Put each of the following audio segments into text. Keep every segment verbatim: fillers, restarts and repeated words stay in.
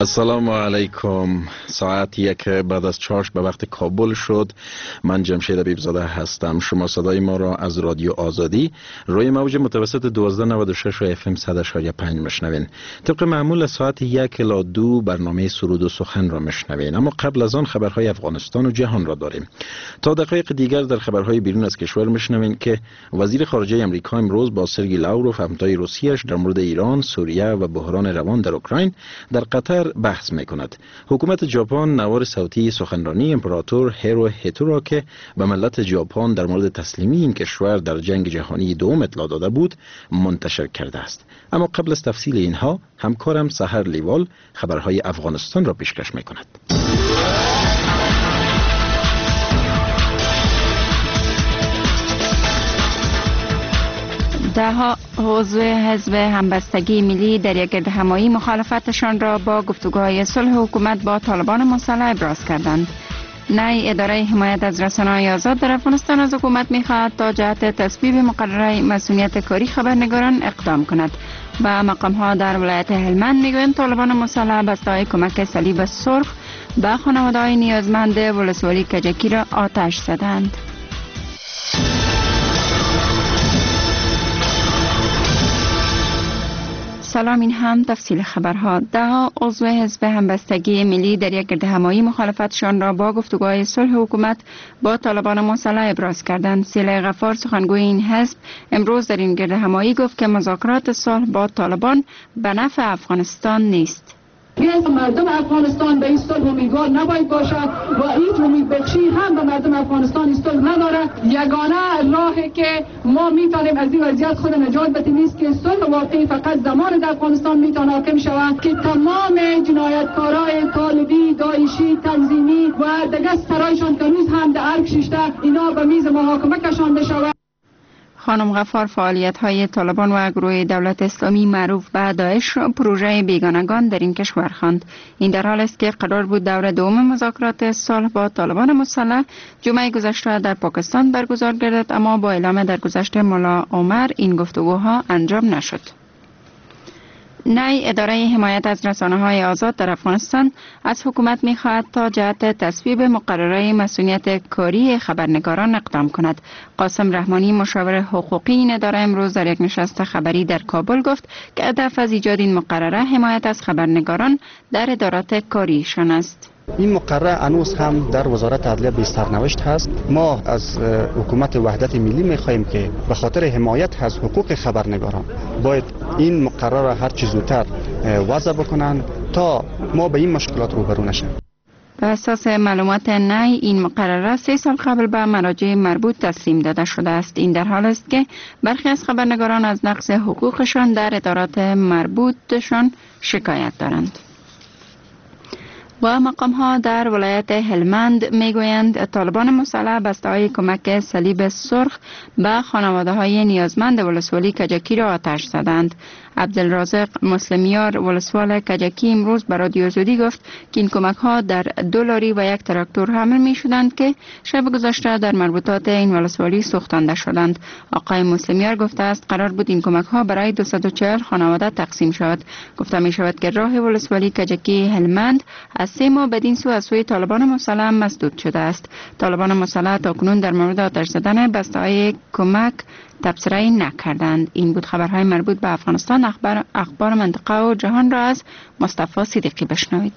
السلام علیکم. ساعت یک بعد از چاش به وقت کابل شد. من جمشید حبیبزاده هستم. شما صدای ما را از رادیو آزادی روی موج متوسط دوازده نود و شش و اف ام صد و پنج میشنوین. طبق معمول ساعت یک الی دو برنامه سرود و سخن را میشنوین، اما قبل از آن خبرهای افغانستان و جهان را داریم. تا دقایق دیگر در خبرهای بیرون از کشور میشنوین که وزیر خارجه امریکا امروز با سرگئی لاوروف همتای روسیه‌اش در مورد ایران، سوریه و بحران روان در اوکراین در قطر بحث میکند. حکومت ژاپن نوار صوتی سخنرانی امپراتور هیرو هیتو را که به ملت ژاپن در مورد تسلیمی این کشور در جنگ جهانی دوم اطلاع داده بود منتشر کرده است. اما قبل از تفصیل اینها همکارم سحر لیوال خبرهای افغانستان را پیشکش میکند. ده ها عضو حزب همبستگی ملی در یک گردهمایی مخالفتشان را با گفتگوهای صلح حکومت با طالبان مسلح ابراز کردند. نای اداره حمایت از رسانه‌های آزاد در افغانستان از حکومت می‌خواهد تا جهت تصویب مقرره مسئولیت کاری خبرنگاران اقدام کند و مقام‌ها در ولایت هلمند می‌گویند طالبان مسلح بسته‌های کمک صلیب سرخ به خانواده‌های نیازمند ولسوالی کجکی را آتش زدند. سلام، این هم تفصیل خبرها. ده ها عضو حزب همبستگی ملی در یک گردهمایی مخالفتشان را با گفتگوهای صلح حکومت با طالبان مسلح ابراز کردند. سیله غفار سخنگوی این حزب امروز در این گردهمایی گفت که مذاکرات صلح با طالبان به نفع افغانستان نیست. مردم افغانستان به این صلح امیدوار نباید باشد و هیچ امید بخشی هم به مردم افغانستان این صلح ندارد. یگانه راهی که ما میتونیم از این وضعیت خود نجات بدیم است که صلح واقعی فقط زمان در افغانستان میتونه حاکم شود که تمام جنایتکارای طالبی، داعشی، تنظیمی و دیگر سرایشان که روز هم در ارگ ششته اینا به میز محاکمه کشانده شود. خانم غفار فعالیت‌های طالبان و گروه دولت اسلامی معروف به داعش را پروژه بیگانگان در این کشور خواند. این در حال است که قرار بود دور دوم مذاکرات صلح با طالبان مسلح جمعه گذشته در پاکستان برگزار گردد، اما با اعلام درگذشت مولا عمر این گفتگوها انجام نشد. نای اداره حمایت از رسانه‌های آزاد در افغانستان از حکومت می‌خواهد تا جهت تصویب مقرره مسئولیت کاری خبرنگاران اقدام کند. قاسم رحمانی مشاور حقوقی این اداره امروز در یک نشست خبری در کابل گفت که هدف از ایجاد این مقرره حمایت از خبرنگاران در ادارات کاریشان است. این مقرره هنوز هم در وزارت عدلیه به سرنوشت هست. ما از حکومت وحدت ملی می‌خواهیم که به خاطر حمایت از حقوق خبرنگاران باید این مقرره را هر چه زودتر وضع بکنند تا ما به این مشکلات روبرو نشیم. به اساس معلومات نای این مقرره سه سال قبل به مراجع مربوط تسلیم داده شده است. این در حال است که برخی از خبرنگاران از نقض حقوقشان در ادارات مربوطشان شکایت دارند. و مقام ها در ولایت هلمند میگویند طالبان مسلح بسته‌های کمک صلیب سرخ به خانواده های نیازمند ولسوالی کجکی را آتش زدند. عبدالرازق مسلمیار ولسوال کجکی امروز به رادیو آزادی گفت که این کمک ها در دو لاری و یک تراکتور حمل می شدند که شب گذشته در مربوطات این ولسوالی سوختانده شدند. آقای مسلمیار گفته است قرار بود این کمک ها برای دویست و چهل خانواده تقسیم شود. گفته می شود که راه ولسوالی کجکی هلمند از سه ماه بدین سو از سوی طالبان مسلح مسدود شده است. طالبان مسلح تاکنون در مورد آتش زدن بسته‌های کمک تبصره نکردند. این بود خبرهای مربوط به افغانستان. اخبار اخبار منطقه و جهان را از مصطفی صدیقی بشنوید.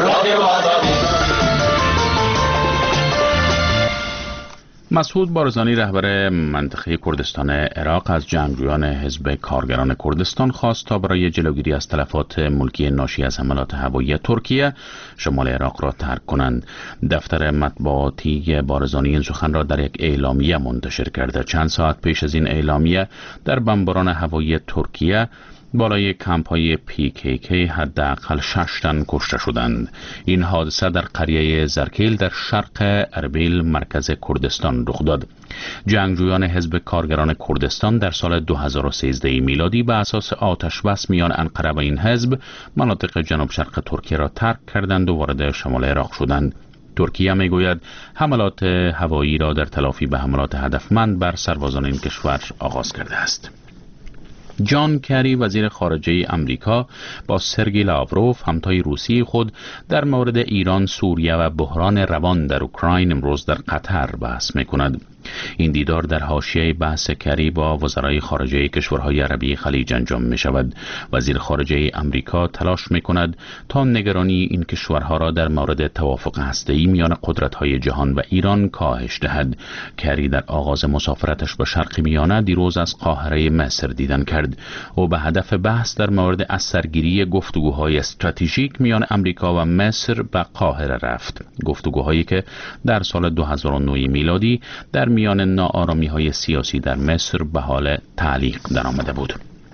مسعود بارزانی رهبر منطقه کردستان عراق از جنگجویان حزب کارگران کردستان خواست تا برای جلوگیری از تلفات ملکی ناشی از حملات هوایی ترکیه شمال عراق را ترک کنند. دفتر مطبوعاتی بارزانی این سخن را در یک اعلامیه منتشر کرده. چند ساعت پیش از این اعلامیه در بمباران هوایی ترکیه بالای کمپ های پی کی کی حداقل شش تن کشته شدند. این حادثه در قریه زرکیل در شرق اربیل مرکز کردستان رخ داد. جنگجویان حزب کارگران کردستان در سال دو هزار و سیزده میلادی به اساس آتش بس میان انقره و این حزب مناطق جنوب شرق ترکیه را ترک کردند و وارد شمال عراق شدند. ترکیه میگوید حملات هوایی را در تلافی به حملات هدفمند بر سربازان این کشور آغاز کرده است. جان کری وزیر خارجه امریکا با سرگئی لاوروف همتای روسی خود در مورد ایران، سوریه و بحران روان در اوکراین امروز در قطر بحث می‌کند. این دیدار در حاشیه بحث کری با وزرای خارجه کشورهای عربی خلیج انجام می شود. وزیر خارجه امریکا تلاش می کند تا نگرانی این کشورها را در مورد توافق هسته‌ای میان قدرت‌های جهان و ایران کاهش دهد. کری در آغاز مسافرتش به شرق میانه دیروز از قاهره مصر دیدن کرد و به هدف بحث در مورد اثرگیری گفتگوهای استراتژیک میان امریکا و مصر به قاهره رفت. گفتگوهایی که در سال دو هزار و نه میلادی در میان ناآرامی‌های سیاسی در مصر به حال تعلیق درآمده بود.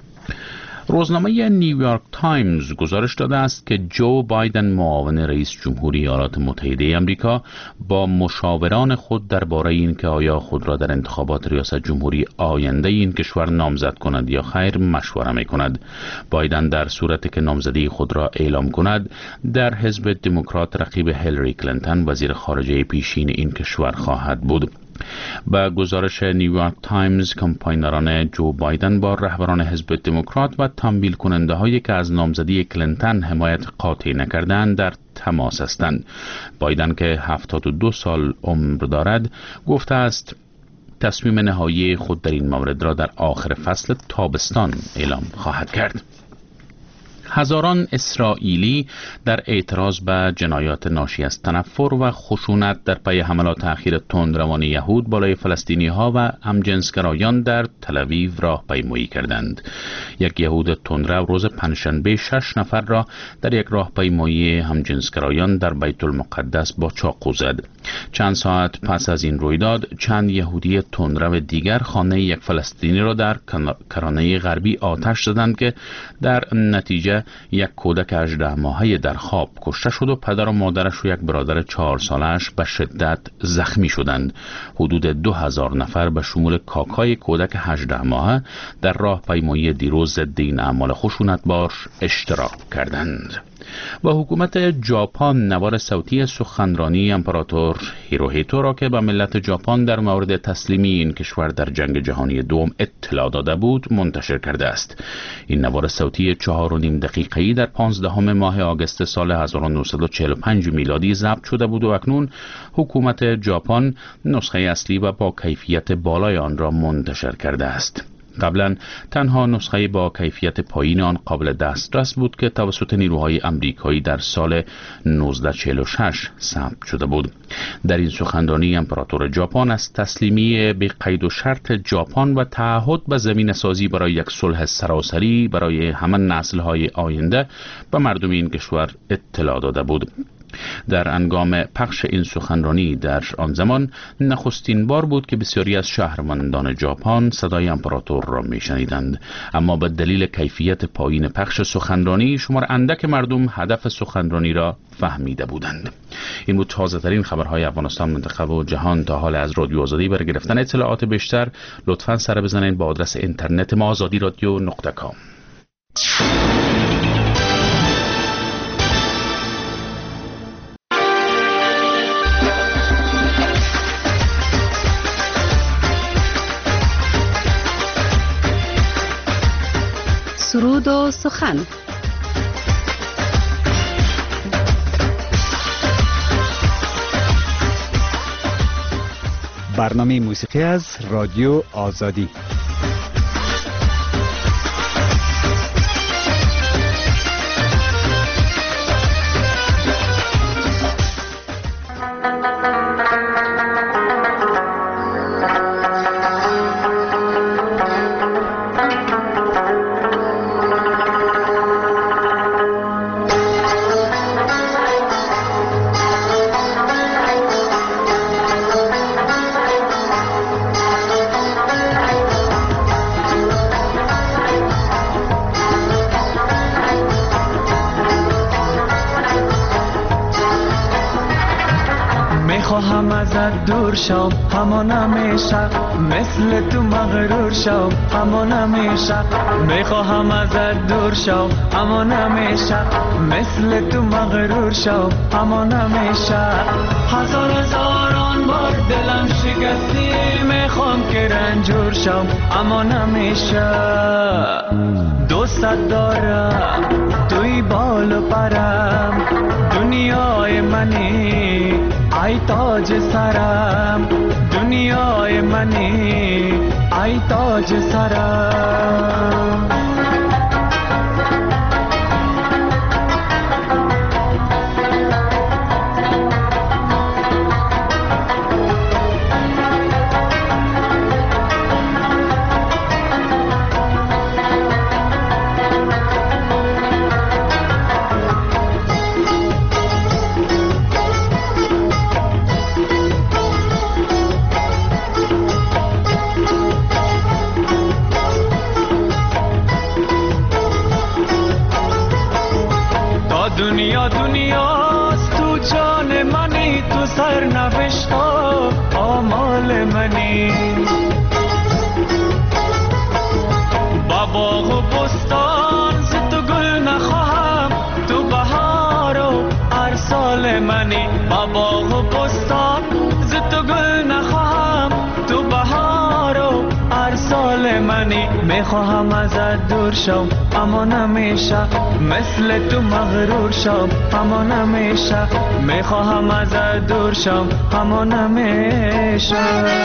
روزنامه نیویورک تایمز گزارش داده است که جو بایدن معاون رئیس جمهوری ایالات متحده آمریکا با مشاوران خود درباره اینکه آیا خود را در انتخابات ریاست جمهوری آینده این کشور نامزد کند یا خیر مشوره می‌کند. بایدن در صورتی که نامزدی خود را اعلام کند در حزب دموکرات رقیب هیلاری کلینتون وزیر خارجه پیشین این کشور خواهد بود. با گزارش نیویورک تایمز، کمپاینران جو بایدن با رهبران حزب دموکرات و تمویل کننده هایی که از نامزدی کلینتون حمایت قاطع نکردند در تماس هستند. بایدن که هفتاد و دو سال عمر دارد گفته است تصمیم نهایی خود در این مورد را در آخر فصل تابستان اعلام خواهد کرد. هزاران اسرائیلی در اعتراض به جنایات ناشی از تنفر و خشونت در پی حملات اخیر تندروان یهود بالای فلسطینی ها و همجنسگرایان در تل‌آویو راهپیمایی کردند. یک یهود تندرو روز پنجشنبه شش نفر را در یک راهپیمایی همجنسگرایان در بیت المقدس با چاقو زد. چند ساعت پس از این رویداد چند یهودی تندرو دیگر خانه یک فلسطینی را در کرانه غربی آتش زدند که در نتیجه یک کودک هجده ماهه در خواب کشته شد و پدر و مادرش و یک برادر چهار سالش به شدت زخمی شدند. حدود دو هزار نفر به شمول کاکای کودک هجده ماهه در راهپیمایی دیروز ضد این اعمال خشونتبار اشتراک کردند. و حکومت ژاپن نوار صوتی سخنرانی امپراتور هیروهیتو را که به ملت ژاپن در مورد تسلیمی این کشور در جنگ جهانی دوم اطلاع داده بود منتشر کرده است. این نوار صوتی چهار و نیم دقیقه‌ای در پانزدهم ماه آگوست سال هزار و نهصد و چهل و پنج میلادی ضبط شده بود و اکنون حکومت ژاپن نسخه اصلی و با کیفیت بالای آن را منتشر کرده است. قبلا تنها نسخه با کیفیت پایین آن قابل دسترس بود که توسط نیروهای امریکایی در سال نوزده چهل و شش ثبت شده بود. در این سخنرانی امپراتور ژاپن از تسلیمی به قید و شرط ژاپن و تعهد به زمینه سازی برای یک صلح سراسری برای همه نسل‌های آینده به مردم این کشور اطلاع داده بود. در هنگام پخش این سخنرانی در آن زمان نخستین بار بود که بسیاری از شهروندان ژاپن صدای امپراتور را میشنیدند، اما به دلیل کیفیت پایین پخش سخنرانی شمار اندک مردم هدف سخنرانی را فهمیده بودند. این بود تازه ترین خبرهای افغانستان، منطقه و جهان تا حال از رادیو آزادی. برای گرفتن اطلاعات بیشتر لطفاً سر بزنید با آدرس اینترنت ما آزادی رادیو نقطه کام. سرود و سخن. برنامه موسیقی از رادیو آزادی. میخواهم ازت دور شم همان همیشه مثل تو مغرور شم همان همیشه میخواهم ازت دور شم همان همیشه مثل تو مغرور شم همان همیشه هزار هزاران بار دلم شکستی میخوام که رنجور شم همان همیشه دوست دارم توی بال و پرم دنیای منی ای تاج سرم دنیای منی ای تاج سرم دنیا دنیاست تو جان منی تو سرنوشت ها آمال منی با باغ و بستان ز تو گل نخواهم تو بهار و ارسال منی با باغ و بستان ز تو گل نخواهم تو بهار و ارسال منی میخواهم ازت دور شم اما نمیشه مثل تو مغرور شم اما نمیشه میخواهم ازت دور شم اما نمیشه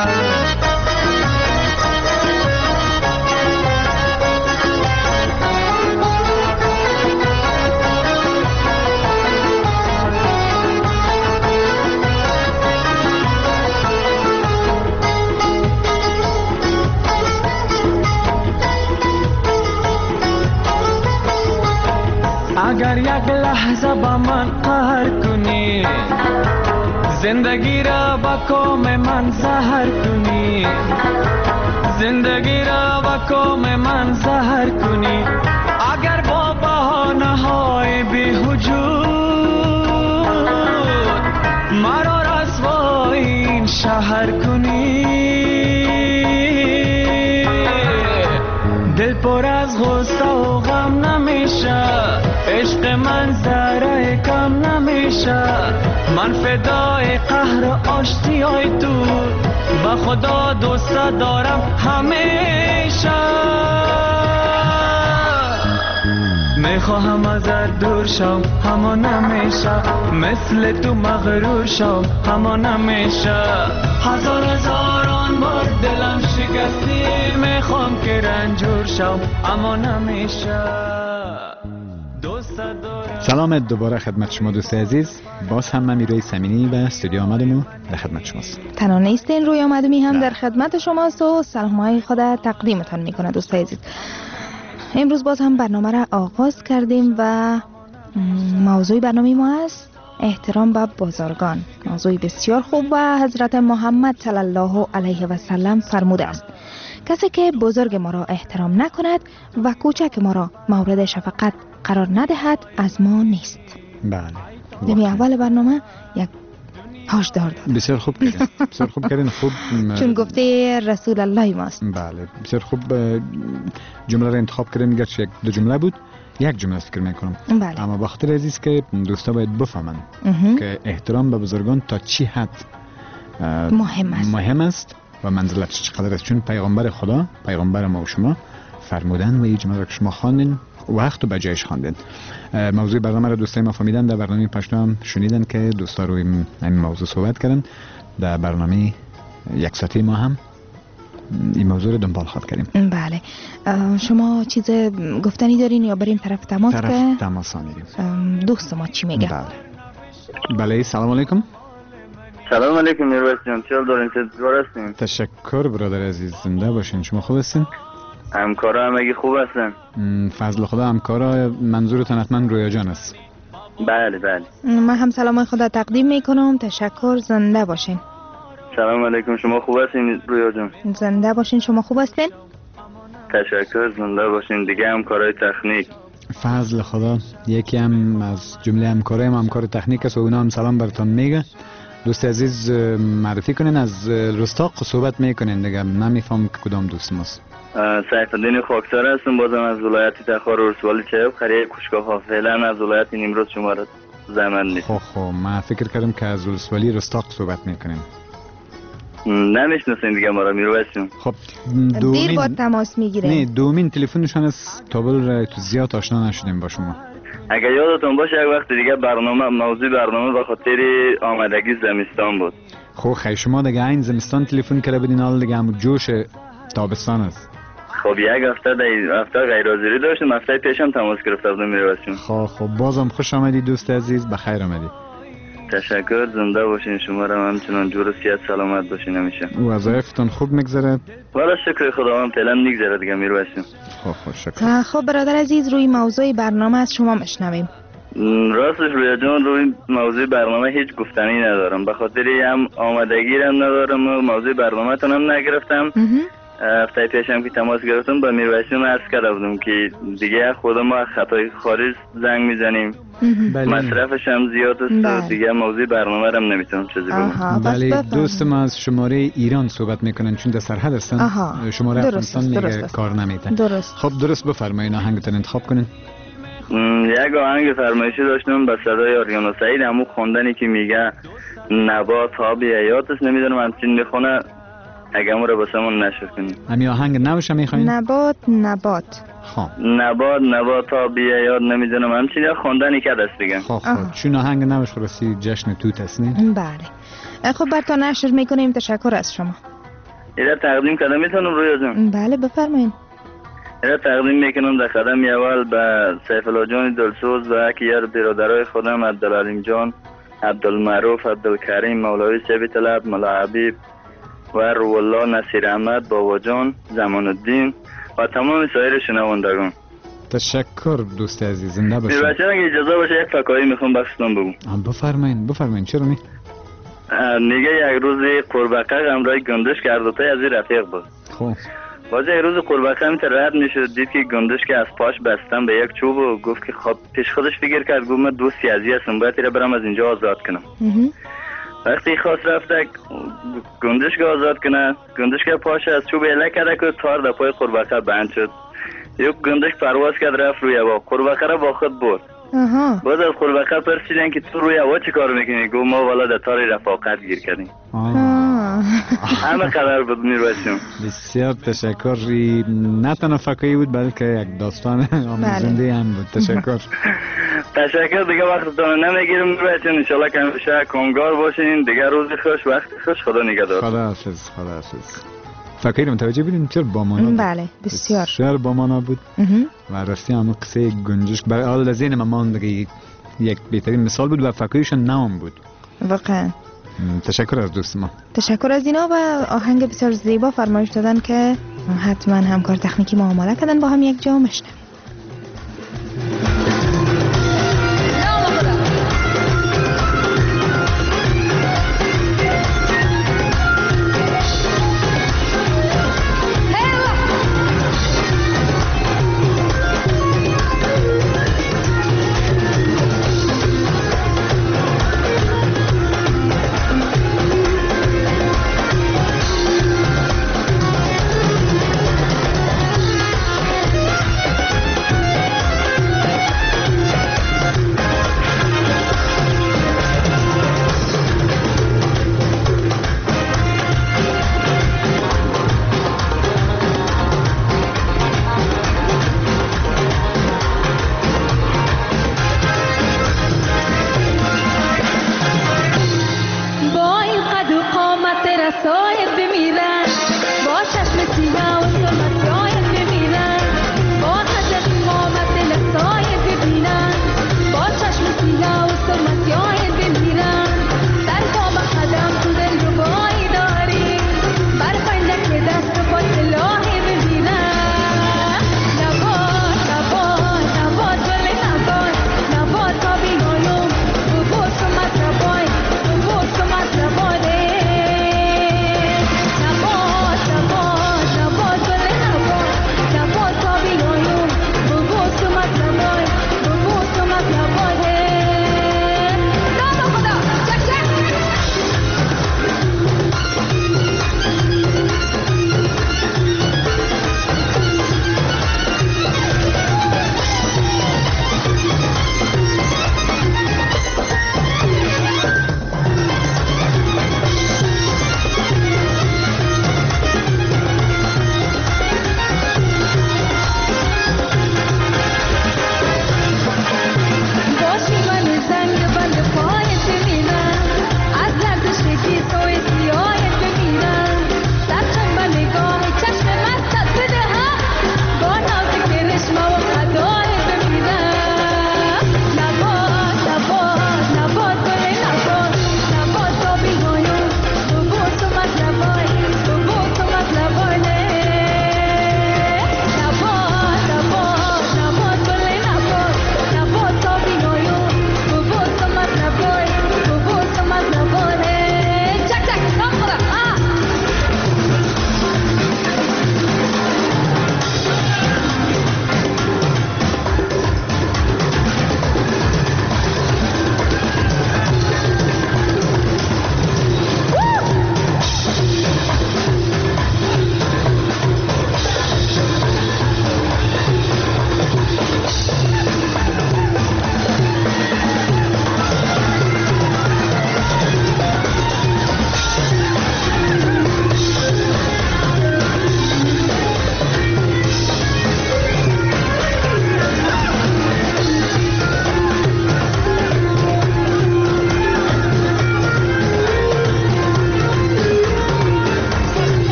اگر یک لحظه با من قهر کنی زندگی را با کام من زهر کنی زندگی را با کام من زهر کنی اگر با بهانه های بی‌وجود مرا رسوای این شهر کنی دل پر از غصه و غم نمیشه عشق من ذره کم نمیشه من فدای قهر و آشتیای تو با خدا دوست دارم همیشه میخواهم ازت دور شم اما نمیشه مثل تو مغرور شم اما نمیشه هزار هزاران بار دلم شکستی میخوام که رنجور شم اما نمیشه سلام دوباره خدمت شما دوست عزیز. باز هم من میروی سمینی و استودیو آمدم و در خدمت شماست. تنها نیستین، روی آمدمی هم در خدمت شماست و سلامهای خود تقدیمتان میکنه دوست عزیز. امروز باز هم برنامه را آغاز کردیم و موضوع برنامه ما است احترام به بزرگان. موضوع بسیار خوب و حضرت محمد صلی الله علیه و سلم فرموده است کسی که بزرگ ما را احترام نکند و کوچک ما را مورد شفقت قرار ندهد از ما نیست. بله. دمی اول برنامه یک هشدار داد. بسیار خوب کردین. بسیار خوب کردین. خوب چون گفته رسول الله ماست. بله. بسیار خوب جمله را انتخاب کردیم. گرچه یک دو جمله بود یک جمله فکر میکنم. بله. اما به خاطر عزیز که دوستا باید بفهمن که احترام به بزرگان تا چی حد مهم است. مهم است و منزلتش چقدر است. چون پیغمبر خدا پیغمبر ما و شما فرمودن و این جمله را که شما خواندین وقت و بجایش خواندین. موضوع برنامه را دوستای ما فهمیدن. در برنامه پشتو هم شنیدن که دوستا روی این موضوع صحبت کردن. در برنامه یک ساعته ما هم این موضوع رو دنبال خواهد کردیم. بله. شما چیز گفتنی دارین یا بریم طرف تماس؟ طرف که تماس میریم. دوست ما چی میگه؟ بله. بله سلام علیکم. سلام علیکم میرویس جان، چه دارین؟ چطور هستین؟ تشکر برادر عزیز، زنده باشین. شما خوب هستین؟ همکارا همگی خوب هستن؟ فضل خدا. همکارا منظورتون حتما رویا جان است؟ بله بله. من هم سلام خدا تقدیم میکنم. تشکر، زنده باشین. سلام علیکم، شما خوب هستین رویا جان؟ زنده باشین. شما خوب هستین؟ تشکر، زنده باشین. دیگه همکارای تکنیک؟ فضل خدا. یکی هم از جمله همکارای ما همکار تکنیک است و اونا هم سلام براتون میگه. دوست عزیز معرفی کنین، از رستاق صحبت میکنین دیگه، نمیفهم که کدام دوست ماست. سیف الدین خاکسار هستم، بازم از ولایت تخار ولسوالی چایب، قریه کوشگاه ها. فعلا از ولایت نیمروز شما را زحمت نیست. خب خب من فکر کردم که از ولسوالی رستاق صحبت میکنین. نمیشناسین دیگه ما را میرویسیم. خب دیر با تماس میگیریم. نه دومین تلفنشان از تابل تو زیاد آشنا نشدیم با شما. اگر یادتون باشه یک وقت دیگه برنامه موضوع برنامه به خاطر آمدگی زمستان بود. خب خیلی شما دیگه این زمستان تلفن کرده بودین، حالا دیگه هم جوش تابستان است. خب یک هفته دی هفته غیر حاضری داشتم، هفته پیشم تماس گرفته بودم میرویسیم. خب خب بازم خوش آمدید دوست عزیز، بخیر آمدید. تشکر، زنده باشین شما را، همچنان جور و صحت سلامت باشین همیشه. وظایفتون خوب میگذره؟ والا شکر خداوند فعلا میگذره دیگه میرویسیم. خب خب شکر. خب برادر عزیز روی موضوع برنامه از شما میشنویم. راستش رویا جان روی موضوع برنامه هیچ گفتنی ندارم، به خاطر هم آمدگی هم ندارم و موضوع برنامه تونم نگرفتم. هفته پیشم که تماس گرفتم با میرویسیم عرض کرده بودم که دیگه خود ما خطای خارج زنگ میزنیم، مصرفش هم زیاد است و دیگه موضوع برنامه رو هم نمیتونم چیزی بگم. بله دوست ما از شماره ایران صحبت میکنن چون در سرحد هستن. شماره افغانستان میگه کار نمیتن. درست. خب درست بفرمایید، آهنگتون انتخاب کنین. یک آهنگ فرمایشی داشتم به صدای آریانا سعید، همون خواندنی که میگه نبات آب حیات است، نمیدونم همچین میخونه، اگه ما رو بسمون نشر کنیم. همین آهنگ نباشه میخواین؟ نبات نبات خب نبات نبات آب حیات، نمیدونم همچین یا خواندنی که دست دیگه. خب خب چون آهنگ نباشه خلاصی جشن توت است نه؟ بله. خب براتون نشر میکنیم، تشکر از شما. ایره تقدیم کردم میتونم روی ازم؟ بله بفرمایید. ایره تقدیم میکنم در قدم اول به سیف الله جان دلسوز و اکی یار برادرای خودم، عبدالعلیم جان، عبدالمعروف، عبدالکریم، مولوی سیبی طلب، ملا حبیب و روالله، نصیر احمد، بابا جان، زمان الدین و تمام سایر شنوندگان. تشکر دوست عزیز، زنده باشید. بچه‌ها اگه اجازه باشه یک فکایی میخوام بخشتم بگم. بفرمایید بفرمایید. چرا نی؟ میگه یک روز قرباقه همراه گندش کرد و تا از رفیق بود. خب باز یک روز قرباقه میتر رد میشد، دید که گندش که از پاش بستم به یک چوب و گفت که خب پیش خودش فکر کرد، گفت من دوستی ازی هستم، باید ایره برم از اینجا آزاد کنم. وقتی خواست رفته گندش که آزاد کنه، گندش که پاش از چوب اله کرده که تار در پای قرباقه بند شد. یک گندش پرواز کرد رفت روی هوا، قرباقه را با خود برد. باز از قرباقه پرسیدن که تو روی هوا چی کار میکنی؟ گفت ما والا در تار رفاقت گیر کردیم. همه قدر بود میرویسیم. بسیار تشکر. نه تنها فکایی بود بلکه یک داستان آموزنده هم بود. تشکر. تشکر دیگه وقتتون نمیگیرم میرویسیم. انشالله که همیشه کامگار باشین. دیگه روز خوش، وقت خوش، خدا نگهدار. خدا حافظ. خدا حافظ. فکری متوجه بودین چرا با مانا بود؟ بله بسیار بسیار با مانا بود و راستی همون قصه گنجش برای حال ذهن من ماند که یک بهترین مثال بود و فکریشون نام بود واقعا. تشکر از دوست ما. تشکر از اینا و آهنگ بسیار زیبا فرمایش دادن که حتما همکار تکنیکی ما آماده کردن با هم یک جا مشنم.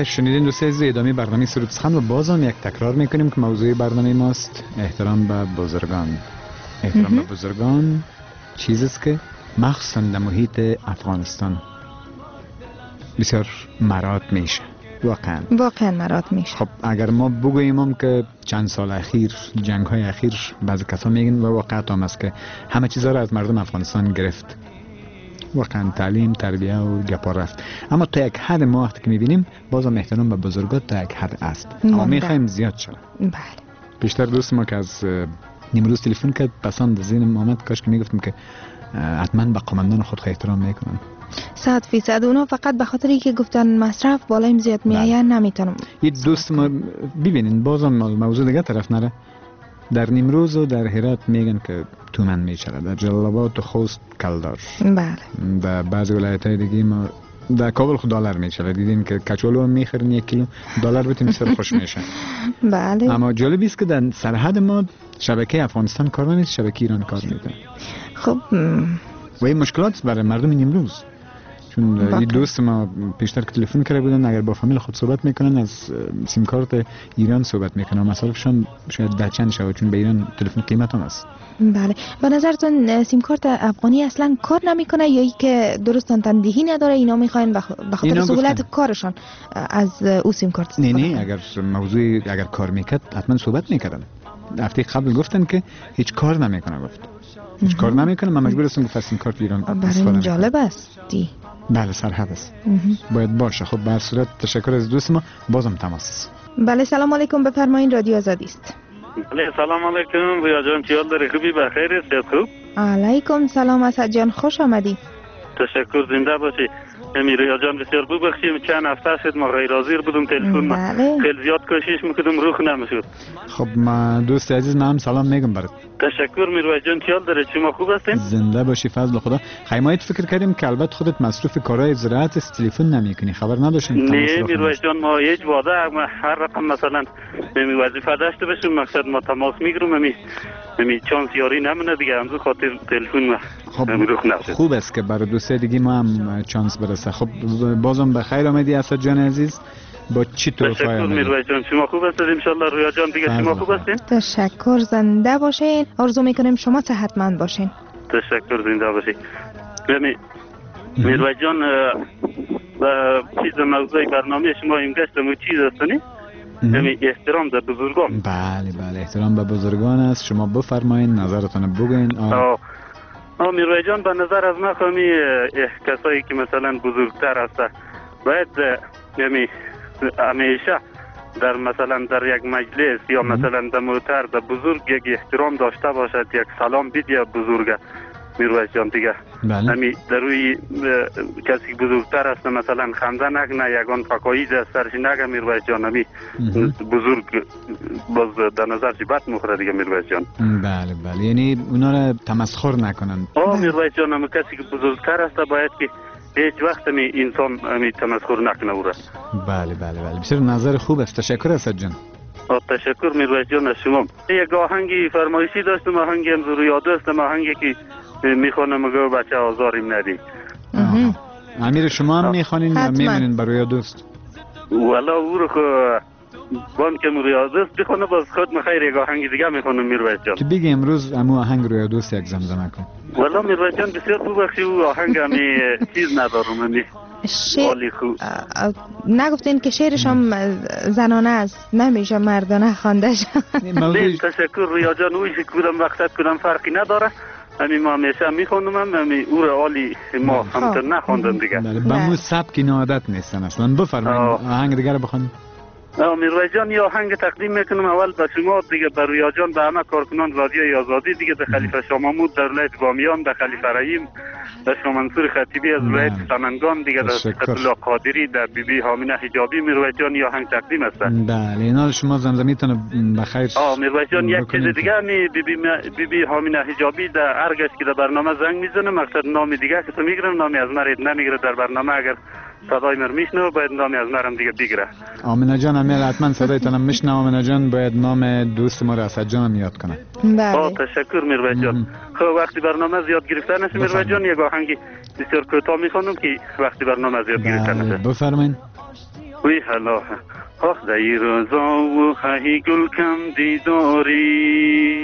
شنیدین دوستان عزیز، ادامه برنامه سرود سخن و بازم یک تکرار میکنیم که موضوع برنامه ماست احترام به بزرگان. احترام به بزرگان چیزی است که مخصوصا در محیط افغانستان بسیار مراد میشه. واقعا واقعا مراد میشه. خب اگر ما بگوییم هم که چند سال اخیر، جنگ های اخیر، بعضی کسا میگن و واقعیت هم است که همه چیزا رو از مردم افغانستان گرفت. واقعا تعلیم، تربیه و گپا رفت. اما تا یک حد ما وقتی که میبینیم بازم احترام به بزرگات تا یک حد است. اما میخوایم زیاد شد. بله. بیشتر دوست ما که از نیمروز تلفن کرد پسند ذهنم آمد کاش که میگفتم که حتما به قومندان خود احترام میکنن. صد فیصد. اونا فقط به خاطری که گفتن مصرف بالایم زیاد میآید نمیتونم. این دوست ما ببینین بازم موضوع دیگه طرف نره. در نیمروز و در هرات میگن که تومن میچره، در جلال آباد و خوست کلدار. بله. در بعضی ولایت‌های دیگه ما در کابل خود دلار میچره. دیدین که کچالو هم میخرن یک کیلو دلار بتیم سر خوش میشه. بله. اما جالب است که در سرحد ما شبکه افغانستان کار نمیکنه، شبکه ایران کار میکنه. خب و این مشکلات برای مردم نیمروز. چون این دوست ما پیشتر که تلفن کرده بودن اگر با فامیل خود صحبت میکنن از سیم کارت ایران صحبت میکنن، مصارفشون شاید ده چند شود چون به ایران تلفن قیمت هم است. بله. به نظرتون سیم کارت افغانی اصلا کار نمیکنه یا ای که درست تندهی نداره، اینا میخواین به خاطر سهولت کارشان از او سیم کارت استفاده نه نه اگر موضوع اگر کار میکرد حتما صحبت میکردن. هفته قبل گفتن که هیچ کار نمیکنه، گفت هیچ کار نمیکنه، من مجبور هستم که سیم کارت ایران استفاده کنم. جالب است دی. بله سرحد است. باید باشه. خب به هر صورت تشکر از دوست ما، بازم تماس. بله سلام علیکم، بفرمایید رادیو آزادی است. بله سلام علیکم رویا جان، چی حال داری؟ خوبی؟ بخیر است؟ خوب؟ علیکم سلام اسد جان، خوش آمدی. تشکر، زنده باشی. رویا جان بسیار ببخشید چند هفته شد ما غیر حاضر بودم تلفن. بله. خیلی زیاد کوشش میکردم روح نمیشد. خب ما دوست عزیز من هم سلام میگم برات. تشکر میروی جان، چی حال داره؟ شما خوب هستین؟ زنده باشی فضل خدا. خیمایت فکر کردیم که البته خودت مصروف کارهای زراعت است، تلفن نمیکنی، خبر نداشتیم. نه میروی جان، ما هیچ واده هر رقم مثلا نمی وظیفه داشته باشیم مقصد ما تماس میگیرم، می می چانس یاری نمونه دیگه، همزو خاطر تلفن ما. خب خوب است که برای دوسته دیگه ما هم چانس برسه. خب بازم به خیر آمدی اسد جان عزیز. با چی تو تشکر میروی جان، شما خوب هستید ان شاء الله؟ رویا جان دیگه شما خوب هستین؟ تشکر، زنده باشین. آرزو میکنیم شما صحتمند باشین. تشکر، زنده باشید. می میروی جان چیز موضوع برنامه شما این گشتم چیز هستنی؟ یعنی احترام در بزرگان. بله بله احترام به بزرگان است. شما بفرمایید نظرتون بگین. آه آه میروی جان به نظر از من خمی کسایی که مثلا بزرگتر هسته باید یعنی همیشه در مثلا در یک مجلس یا مثلا در موتر در بزرگ یک احترام داشته باشد، یک سلام بید یا بزرگه میروی جان دیگه. بله. همی در روی کسی بزرگتر است مثلا خنده نکنه، یگان فکایی از سرش نگه میروی جان، همی بزرگ باز در نظرش بد مخوره دیگه میروی جان. بله بله یعنی اونا را تمسخر نکنن. آه میروی جان، همی کسی که بزرگتر است باید که هیچ وقت می انسان می تمسخر نکنه او را. بله بله بله بسیار نظر خوب است. تشکر اسد جان. تشکر میروی جان از شما. یک آهنگی فرمایشی داشتم، آهنگی هم زور یاد است، آهنگی که میخوانم مگه بچه آزاریم ندی. امیر شما هم میخوانین یا میمونین برای دوست؟ والا او رو بان که روی دوست بخونه باز خود مخیر یک آهنگ دیگه میخوانم میروی جان. تو بگی امروز امو آهنگ روی دوست یک زمزمه کن. والا میروی جان بسیار خوب بخشی او آهنگ همی چیز ندارم همی شعر نگفتین که شعرش هم زنانه است، نمیشه مردانه خوانده شد. تشکر رویا جان، اوی که کدام وقتت کدام فرقی نداره، همین ما همیشه میخوانم، همین او را عالی ما همتر نخواندم دیگه. بله با مو سبک این عادت نیستن اصلا. بفرمایید آهنگ دیگه رو بخوانید. میروی جان یه آهنگ تقدیم میکنم اول به شما دیگه، به رویا جان، به همه کارکنان رادیوی آزادی دیگه، به خلیفه شاه محمود در ولایت بامیان، به خلیفه رحیم، به شاه منصور خطیبی از ولایت سمنگان دیگه، در فتح قادری، در بی بی هامینه حجابی میروی جان یه آهنگ تقدیم است. بله اینا شما زمزمیتون بخیر. آه میروی جان یک چیز دیگه می بی بی بی بی هامینه حجابی در ارگش که در برنامه زنگ میزنه، مقصد نام دیگه که تو میگیرم نامی از مرید نمیگیره در برنامه، اگر صدای من میشنوه باید نامی از مرم دیگه بگیره. آمینه جان امیل حتما صدایتانم میشنوه. آمینه جان باید نام دوست ما را اسد جانم یاد کنه. بله. تشکر میروی جان. خب وقتی برنامه زیاد گرفته نشه میروی جان یک آهنگی بسیار کوتاه میخوانم که وقتی برنامه زیاد گرفته نشه. بفرمایید. وی حالا آخ دی روزا و هی گل کم دیداری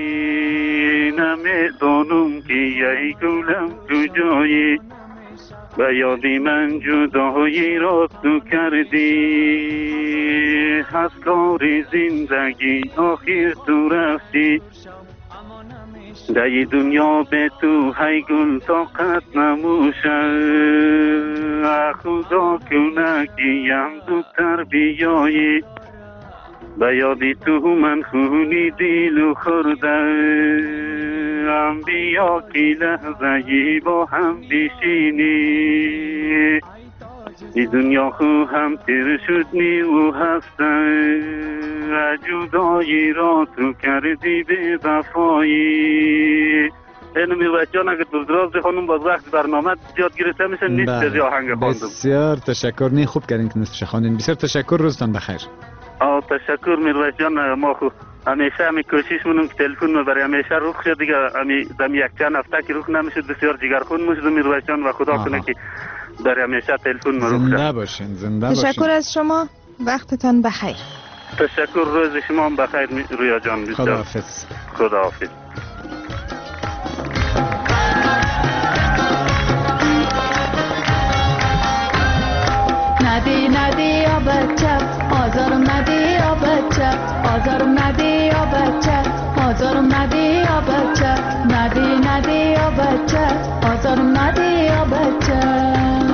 نمیدانم که یه گلم کجایی به یادی من جدایی را تو کردی از کار زندگی آخر تو رفتی در دنیا به تو هی گل طاقت نموشه خدا کنه که یم زودتر بیایی به یادی تو من خونی دیلو خوردم بیا که لحظه با هم بشینی ای دنیا خو هم تیر شد نی و هستن جدایی را تو کردی به وفایی. اینو میرواید جان اگر دردراز خانم باز وقت برنامه زیاد گرفته میشه نیست بزی آهنگ خواندم. بسیار تشکر، نی خوب کردین که نصفش خواندین. بسیار تشکر، روزتان بخیر. آه تشکر میرواید جان. ما خو همیشه همی کوشش مونم که تلفن ما برای همیشه روخ شد دیگه همی دم یک چند هفته که روخ نمیشد بسیار جگرخون میشد میرواید جان و خدا کنه که برای همیشه تلفن ما روخ شد. زنده باشین، زنده باشین. تشکر از شما، وقتتان بخیر. تشکر، روز شما هم بخیر رویا جان. خداحافظ. خداحافظ. ندی ندی یا بچه آزارم ندی یا بچه آزارم ندی یا بچه آزارم ندی یا بچه ندی ندی یا بچه آزارم ندی یا بچه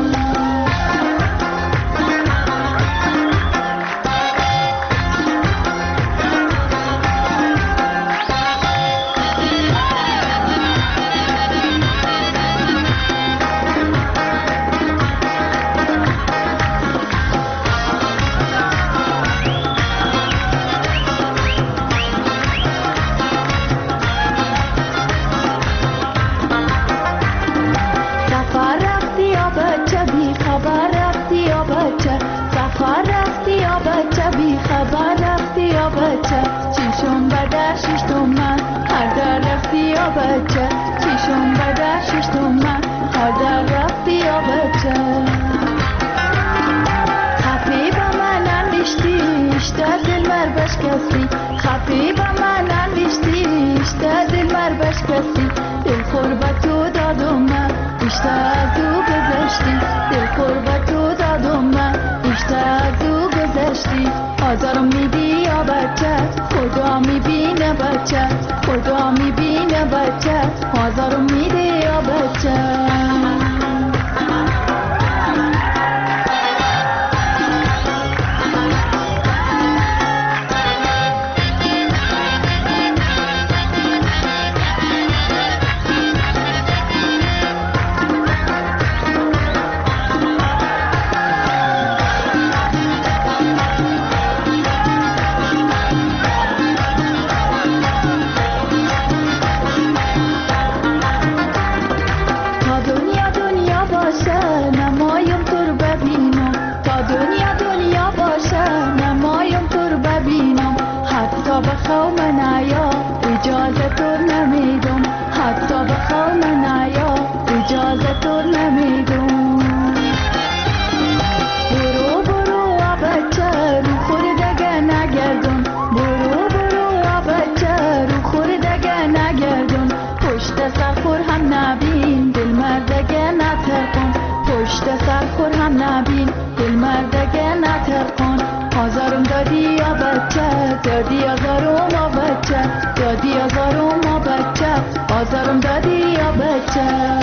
خفی با من انوشتی اشته دل مر بشکستی دل قربت تو دادم من اشته از او گذشتی دل قربت تو دادم من اشته از او گذشتی آزارم میدی یا بچه خدا میبینه بچه خدا میبینه بچه آزارم میدی یا بچه دادی آزارم آ بچه دادی آزارم آ بچه آزارم دادی یا بچه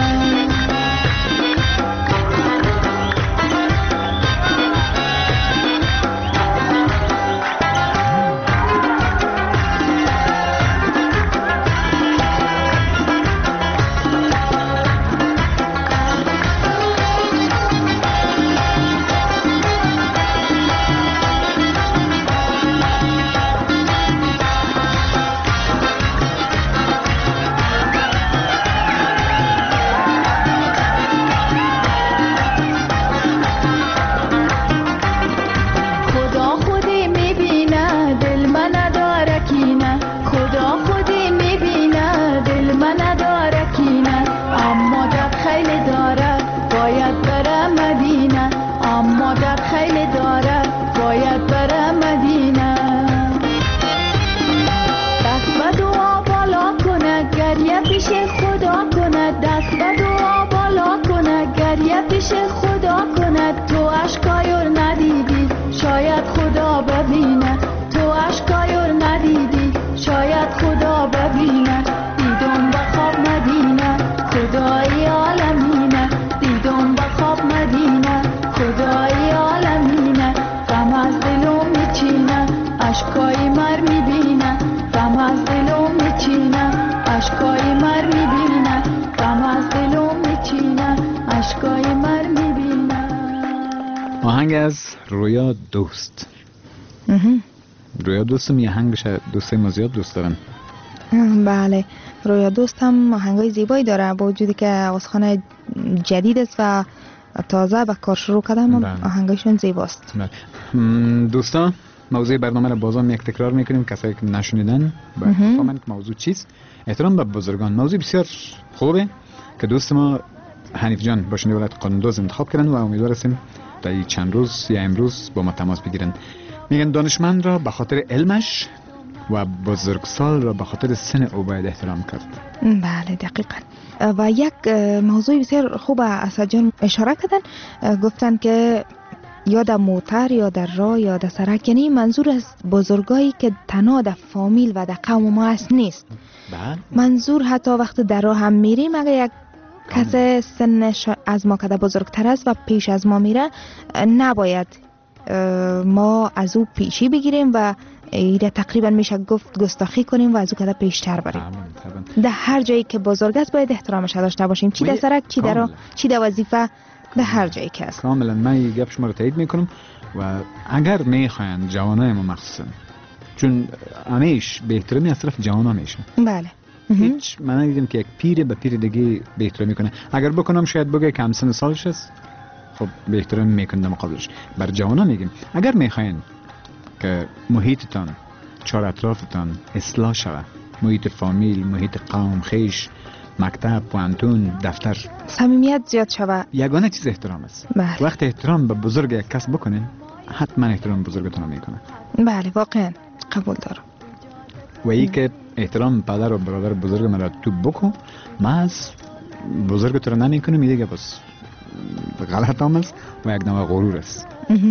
پیش خدا کند، دست و دعا بالا کند، گریه پیش خدا کند. تو اشکایور ندیدی شاید خدا ببینه، تو اشکایور ندیدی شاید خدا ببینه. دیدم به خواب مدینه خدای عالمینه، دیدم به خواب مدینه خدای عالمینه. غم از دلم میچینه اشکای مر میبینه، غم از دلم میچینه اشکای مر میبینه، غم از دلم میچینه اشکای مر میبینه. آهنگ از رویا دوست. رویا دوستم یه آهنگش دوستای ما زیاد دوست دارن. بله رویا دوست هم آهنگای زیبایی داره، با وجودی که آوازخوان جدید است و تازه به کار شروع کردم. آهنگایشون زیباست. دوستان موضوع برنامه را بازم یک تکرار میکنیم، کسایی که نشنیدن باید بفهمن که موضوع چیست. احترام به بزرگان موضوع بسیار خوبه که دوست ما حنیف جان باشنده ولایت قانوندوز انتخاب کردن و امیدوار هستیم در چند روز یا امروز با ما تماس بگیرن. میگن دانشمند را به خاطر علمش و بزرگسال را به خاطر سن او باید احترام کرد. بله دقیقاً. و یک موضوع بسیار خوب اسد جان اشاره کردن، گفتن که یا در موتر یا در راه یا در سرک، یعنی منظور از بزرگایی که تنها در فامیل و در قوم ما هست نیست. بله. منظور حتی وقت در راه هم میریم اگر یک کس سنش از ما که بزرگتر است و پیش از ما میره، نباید ما از او پیشی بگیریم و ایده تقریبا میشه گفت گستاخی کنیم و از او که پیشتر بریم. در هر جایی که بزرگ است باید احترامش داشته باشیم، چی در سرک، چی در راه، چی در وظیفه، در هر جایی که است. کاملا من این گپ شما رو تایید میکنم. و اگر میخواین جوانای ما مخصوصا، چون همیش به احترامی از طرف جوانا میشه. بله. هیچ من ندیدم که یک پیر به پیر دیگه به احترامی کنه. اگر بکنم شاید بگه که همسن سالش است، خب به احترام میکنم مقابلش. بر جوانا میگیم اگر میخواین که محیطتان، چهار اطرافتان اصلاح شود، محیط فامیل، محیط قوم، خیش، مکتب، پوانتون، دفتر، صمیمیت زیاد شود، یگانه چیز احترام است. بله. وقت احترام به بزرگ یک کس بکنین، حتما احترام بزرگتون رو میکنه. بله واقعا قبول دارم. و ای که احترام پدر و برادر بزرگ من تو بکن، من از بزرگ تو رو نمیکنم، میگه که بس غلط هم است و یک نوع غرور است.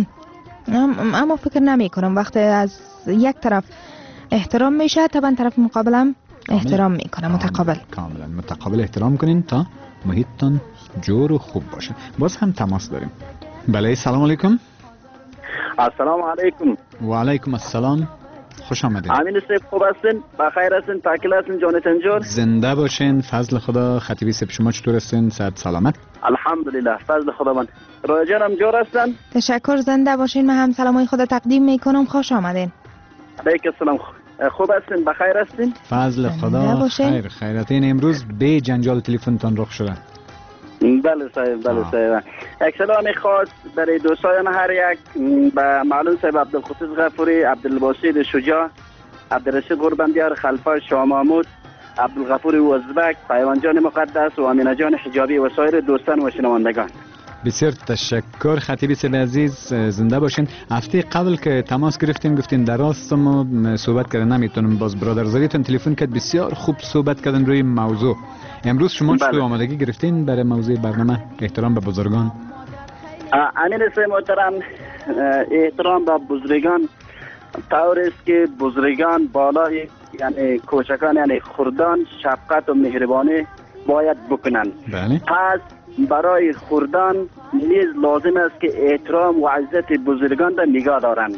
اما فکر نمی کنم وقتی از یک طرف احترام میشه طبعا طرف مقابلم احترام میکنه. متقابل کاملا متقابل احترام کنین تا محیطتان جور و خوب باشه. باز هم تماس داریم. بله سلام علیکم. السلام علیکم. و علیکم السلام. خوش آمدید. امین صاحب خوب هستین؟ بخیر هستین؟ پاکیل هستین جانتان جان؟ زنده باشین. فضل خدا. خطیبی صاحب شما چطور هستین؟ صحت سلامت؟ الحمدلله فضل خدا. من رای جانم جور هستن؟ تشکر. زنده باشین. من هم سلامای خدا تقدیم میکنم. خوش آمدین. علیکم السلام. خوب هستین؟ بخیر هستین؟ فضل خدا. خیر خیراتین. امروز به جنجال تلفنتان رخ شده. بله صاحب بله صاحب. یک سلام خاص برای دوستان هر یک، به معلوم صاحب عبدالخصوص غفوری، عبدالباسط شجاع، عبدالرشید قربندیار، خلفا شاه محمود، عبدالغفور وزبک، پیوان جان مقدس و امینه جان حجابی و سایر دوستان و شنوندگان. بسیار تشکر خطیبی صاحب عزیز. زنده باشین. هفته قبل که تماس گرفتین گفتین در راست ما صحبت کردن نمیتونم، باز برادرزادیتون تلفن کرد، بسیار خوب صحبت کردن روی موضوع. امروز شما چطور آمادگی گرفتین برای موضوع برنامه احترام به بزرگان؟ امین صاحب محترم، احترام به بزرگان طور است که بزرگان بالای یعنی کوچکان یعنی خردان شفقت و مهربانی باید بکنند. بله. پس برای خردان نیز لازم است که احترام و عزت بزرگان را نگاه دارند،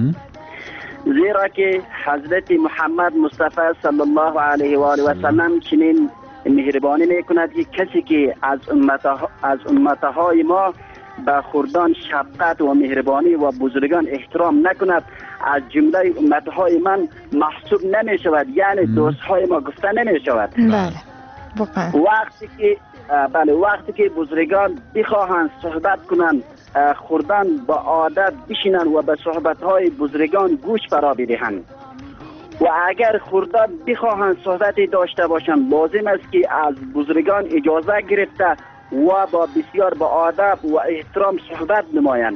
زیرا که حضرت محمد مصطفی صلی الله علیه و آله و سلم چنین مهربانی میکند که کسی که از امتها از امتهای ما به خردان شفقت و مهربانی و بزرگان احترام نکند، از جمله امتهای من محسوب نمی شود، یعنی دوستهای ما گفته نمی شود. بله واقعا. وقتی که بله وقتی که بزرگان بخواهند صحبت کنند، خردان با عادت بشینند و به صحبتهای بزرگان گوش فرا بدهند. و اگر خردان بخواهند صحبتی داشته باشند، لازم است که از بزرگان اجازه گرفته و با بسیار با ادب و احترام صحبت نمایند.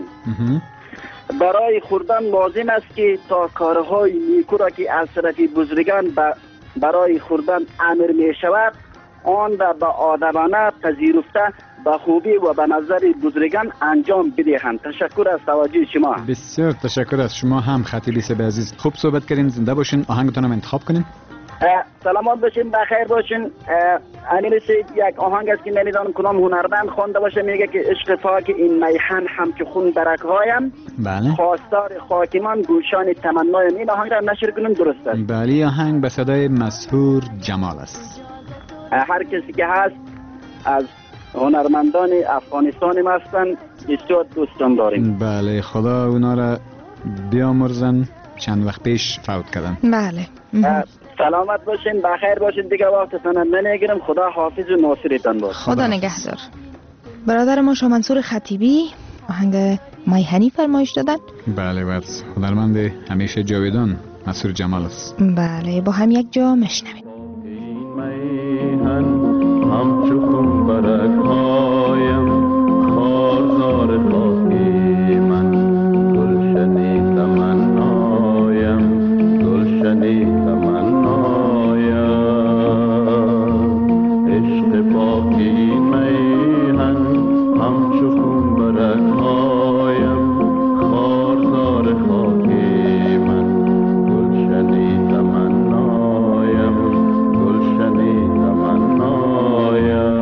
برای خردان لازم است که تا کارهای نیکو را که از طرف بزرگان برای خردان امر می شود آن را به آدبانه پذیرفته به خوبی و به نظر بزرگان انجام بدهند. تشکر از توجه شما. بسیار تشکر از شما هم خطیبی سب عزیز. خوب صحبت کردین، زنده باشین. آهنگتون هم انتخاب کنین. سلامات باشین، بخیر باشین. امیر سید یک آهنگ است که نمیدانم کدام هنرمند خوانده باشه، میگه که عشق پاک این میهن همچو خون برگ‌هایم، بله، خواستار خاکمان گلشان تمنایم. این آهنگ را نشر کنیم درست است؟ بله، آهنگ به صدای مسحور جمال است. هر کسی که هست از هنرمندان افغانستان ما هستند، بسیار دوستان داریم. بله، خدا اونا را بیامرزن، چند وقت پیش فوت کردن. بله. سلامت باشین، بخیر باشین، دیگه وقتتون نمیگیرم. خدا حافظ و ناصرتان باشه. خدا نگهدار. برادر ما شاه منصور خطیبی آهنگ میهنی فرمایش دادن. بله، و از هنرمند همیشه جاویدان مسحور جمال است. بله، با هم یک جا میشنویم. میهن همچو خون برگ‌هایم، خارزار خاکی من، گلشنی تمنایم، گلشنی تمنایم. عشق پاکی میهن همچو خون برگ‌هایم، خارزار خاکی من، گلشنی تمنایم، گلشنی تمنایم.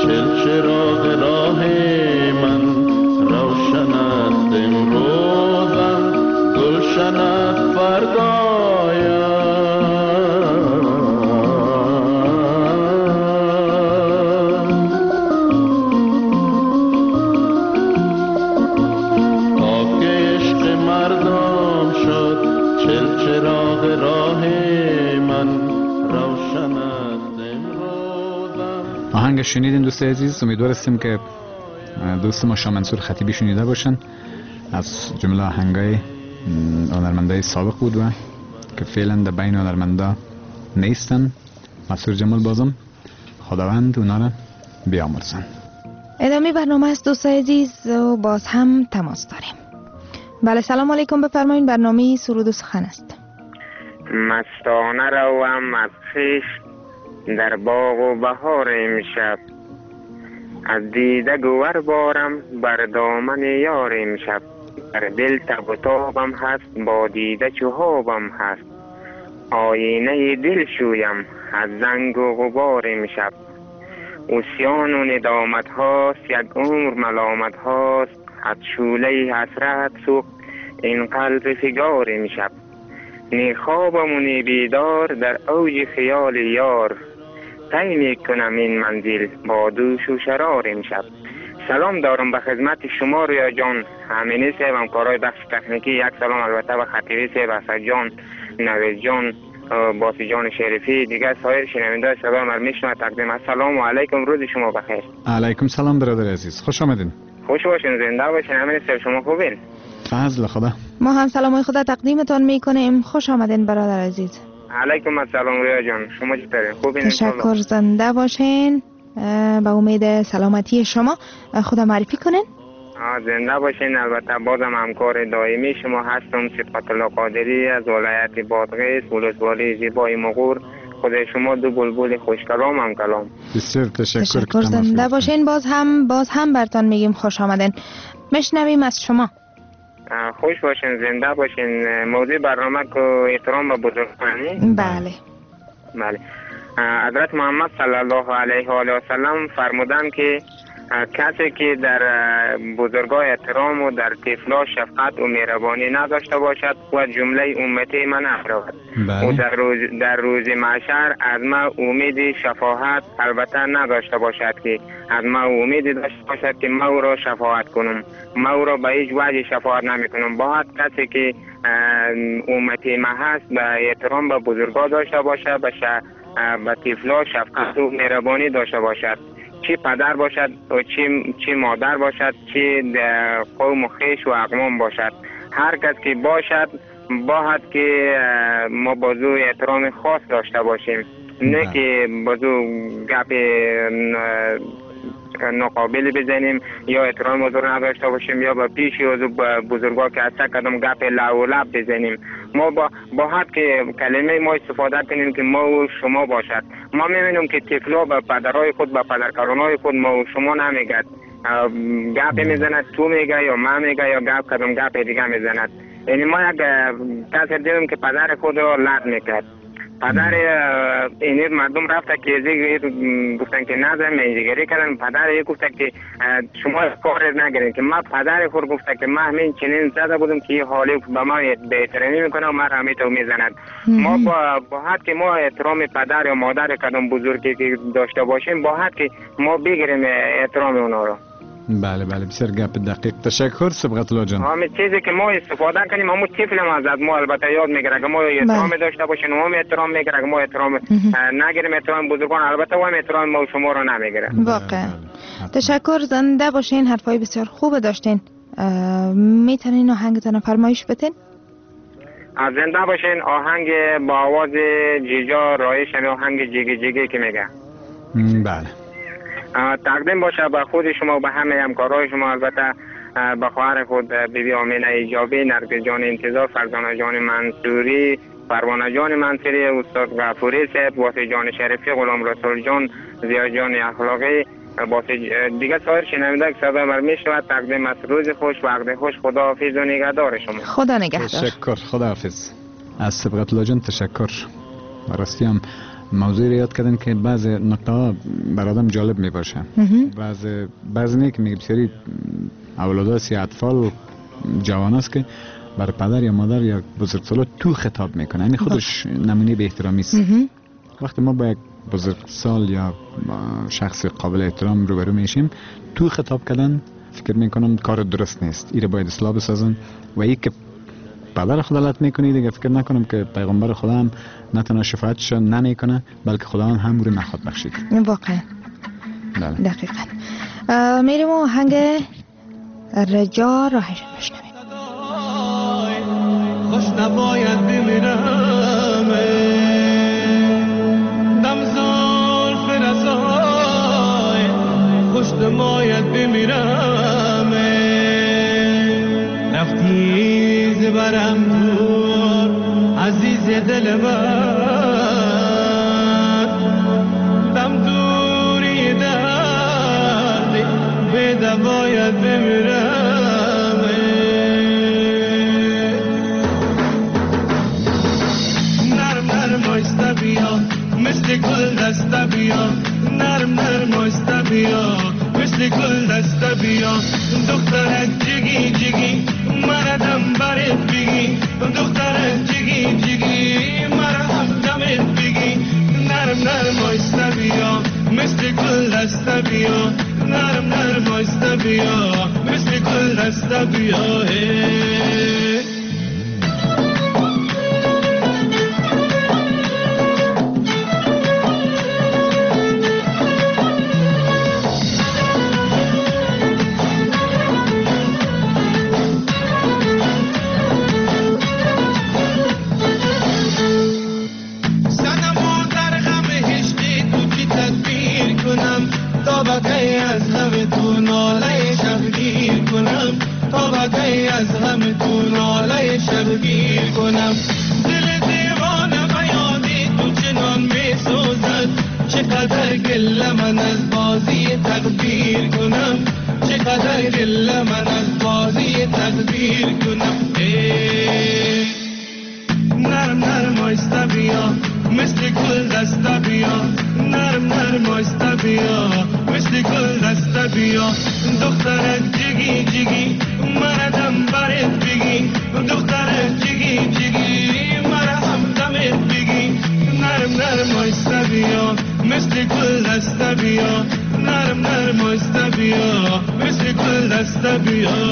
چل چراغ راه من روشن است امروزم گلشن است فردایم تا که عشق مردم شد چل چراغ راه من روشن است امروزم. آهنگ شنیدین دوست عزیز، امیدوار هستیم که دوست ما شاه منصور خطیبی شنیده باشن. از جمله آهنگای هنرمندای سابق بود و که فعلا در بین هنرمندا نیستن. مسعود جمال بازم خداوند اونا را بیامرزن. ادامه برنامه است دوست عزیز و باز هم تماس داریم. بله سلام علیکم، بفرمایید. برنامه سرود و سخن است. مستانه روم از خویش در باغ و بهار امشب، از دیده گوهر بارم بر دامن یار امشب، در دل تب و تابم هست با دیده چوهابم هست، آینه دل شویم از زنگ و غبار امشب، عصیان و ندامت هاست یک عمر ملامت هاست، از شوله حسرت سوخت این قلب فگار امشب، نی خوابم و نی بیدار در اوج خیال یار، طی میکنم این منزل با دوش و شرار امشب. سلام دارم به خدمت شما رویا جان، همینی صاحب همکارای بخش تکنیکی، یک سلام البته به خطیبی صاحب، اسد جان، نوید جان، باسی جان شریفی، دیگر سایر شنوندگان صدا ما میشنوند. تقدیم السلام علیکم، روز شما بخیر. علیکم سلام برادر عزیز، خوش آمدین. خوش باشین، زنده باشین. همین صاحب شما خوبین؟ فضل خدا. ما هم سلامای خدا تقدیمتان میکنیم. خوش آمدین برادر عزیز. علیکم السلام رویا جان، شما چطورین؟ خوبین؟ تشکر، زنده باشین. به امید سلامتی شما خدا معرفی کنین. زنده باشین. البته بازم همکار دائمی شما هستم، صفت الله قادری از ولایت بادغیس، ولسوالی زیبای مغور. خدا شما دو بلبل خوش کلام هم کلام. بسیار تشکر. تشکر، زنده باشین. باز هم باز هم برتان میگیم خوش آمدین. مشنویم از شما. خوش باشین، زنده باشین. موضوع برنامه که احترام به بزرگانی. بله بله. حضرت محمد صلی الله علیه و آله و سلم فرمودند که کسی که در بزرگان احترام و در طفلا شفقت و مهربانی نداشته باشد و جمله امتی من نرود و در روز در روز محشر از ما امید شفاعت البته نداشته باشد که از ما امید داشته باشد که ما او را شفاعت کنم. ما او را به هیچ وجه شفاعت نمی کنم. باید کسی که امتی ما هست به احترام به بزرگان داشته باشد، به به طفلا شفقت و مهربانی داشته باشد، چه پدر باشد و چه چه مادر باشد، چه قوم و خویش و اقوام باشد. هر کس که باشد باید که ما بازو احترام خاص داشته باشیم، نه که بازو گپ ناقابلی بزنیم یا احترام بزرگ نداشته باشیم یا با پیش بزرگا که از کدام گپ لو لب بزنیم. ما با باید که کلمه ما استفاده کنیم که ما و شما باشد. ما میبینیم که طفلا به پدرای خود به پدرکارانای خود ما و شما نمیگد، گپ میزند تو میگه یا من میگه یا گپ کدام گپ دیگه میزند. یعنی ما یک کسی دیدیم که پدر خود را لد میکرد. پدر این مردم رفته که گفتن که نزن منجگری کردن. پدر یک گفته که شما کار نگیرین که ما پدر خود گفته که ما همین چنین زده بودم که حالی به ما بهترینی میکنه و ما همیتو میزند. ما با باید که ما احترام پدر یا مادر کدام بزرگی که داشته باشیم باید که ما بگیریم احترام اونا رو. بله بله بسیار گپ دقیق. تشکر صبغت الله جان. همین چیزی که ما استفاده کنیم همون طفل ما از ما البته یاد میگیره که ما احترام داشته باشیم، ما احترام میگیره که ما احترام نگیریم، احترام بزرگان البته و احترام ما شما رو نمیگیره. واقعا تشکر، زنده باشین. حرفای بسیار خوب داشتین. میتونین آهنگتون فرمایش بدین؟ زنده باشین. آهنگ با آواز جیجا رایش، آهنگ جیگی جیگی که میگه. بله. تقدیم باشه به خود شما و به همه همکارای شما، البته به خواهر خود بیبی آمینه ایجابی، نرگس جان انتظار، فرزانه جان منصوری، پروانه جان منصوری، استاد غفوری صاحب، باسی جان شریفی، غلام رسول جان، زیا جان اخلاقی، باسی دیگه سایر شنونده که صدا بر میشود. تقدیم است روز خوش، وقت خوش. خداحافظ و نگهدار شما. خدا نگهدار. تشکر، خداحافظ. از صبغت الله جان تشکر. راستی هم موضوعی یاد کردن که بعض نکته ها برادم جالب می باشه. بعض بعض نه که میگه بسیاری اولادها سی اطفال جوان است که بر پدر یا مادر یا بزرگسالان تو خطاب میکنه. این خودش نمونه به احترامی است. وقتی ما با یک بزرگسال یا شخص قابل احترام روبرو میشیم تو خطاب کردن فکر میکنم کار درست نیست. این باید اصلاح بسازن و این که پدر خدا لط میکنه دیگه فکر نکنم که پیغمبر خدا هم نه تنها شفاعتش نمیکنه بلکه خدا هم رو نخواد بخشید. واقعا دقیقا. میریم و آهنگ رجا راهش بشنویم. خوش نباید بمیرم دم زلف رسای خوش نباید بمیرم رفتی زبرم دور عزیز دل من دم دوری درد به دواید بمیرم نرم نرم آیسته بیا مثل گل دسته بیا نرم نرم آیسته بیا مثل گل دسته بیا دخترک جگی جگی مردم برت بگی دخترک جگی جگی مرهم دمت بگی نرم نرم آیسته بیا مثل گل دسته بیا نرم نرم آیسته بیا مثل گل دسته بیا از غم تو ناله شبگیر کنم دل دیوانه بیادی تو چنان می سوزد چقدر گله من از بازی تقدیر کنم چقدر گله من از بازی تقدیر کنم نرم نرم آیسته بیا مثل گل دسته بیا نرم نرم آیسته بیا مثل گل دسته بیا دخترک جگی جگی مردم برت بگی دخترک جگی جگی مرهم دمت بگی نرم نرم آیسته بیا مثل گل دسته بیا نرم نرم آیسته بیا مثل گل دسته بیا